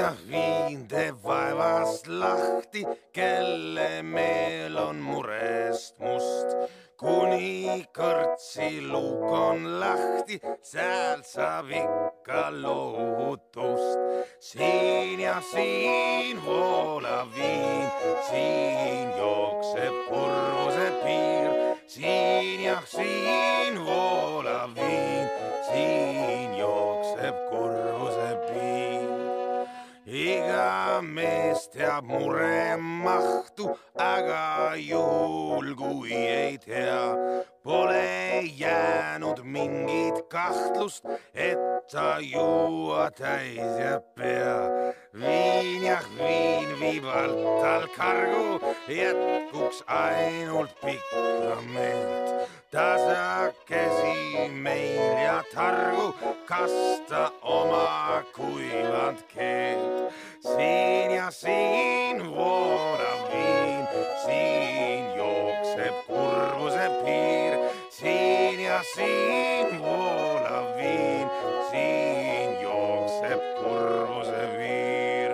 ja viin te vaevast lahti, kelle meel on murest must. Kuni kõrtsi luuk on lahti, sealt saab ikka lohutust. Siin ja siin voolab viin, siin jookseb kurvuse piir. Siin ja siin voolab viin, siin jookseb kurvuse piir. Iga mees teab mure mahtu, aga juhul kui ei tea, pole jäänud mingit kahtlust, et ta juua täis jääb pea. Viin ja viin viib alt tal kargu, jätkuks ainult pikka meelt. Tasakesi meil ja targu, kasta oma kuivand keelt. Siin ja siin voolab viin, siin jookseb kurvuse piir. Siin ja siin voolab viin, siin jookseb kurvuse piir.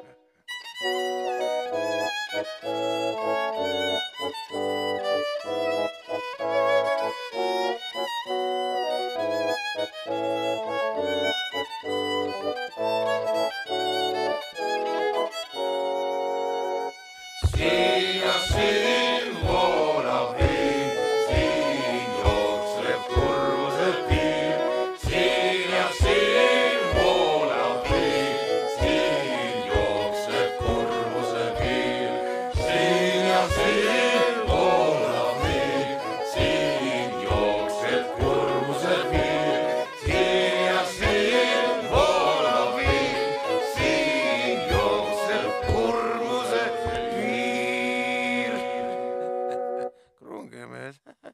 Siin ja siin voolab viin, siin jookseb kurvuse piir. Siin ja siin voolab viin, siin jookseb kurvuse piir. Siin ja siin voolab viin, siin jookseb kurvuse piir. Siin ja siin voolab viin, siin jookseb kurvuse piir. Krungemees.